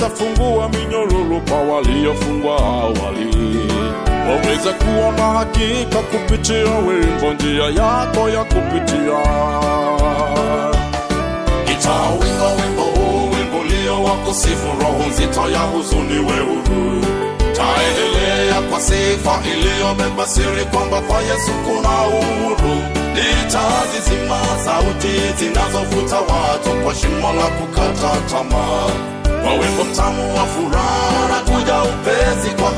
waweza fungua minyororo kwa waliofungwa awali. Waweza kuona hakika kupitia wimbo, njia yako ya kupitia. Itawinga wimbo huu, wimbo ulio wa kusifu, roho nzito ya huzuni we huru. Taendelea kwa sifa iliyobeba siri kwamba kwa Yesu kuna uhuru. Nitazizima sauti zinazovuta watu kwa shimo la kukata tamaa. Kwa wimbo mtamu wa furaha na kuja upesi kwa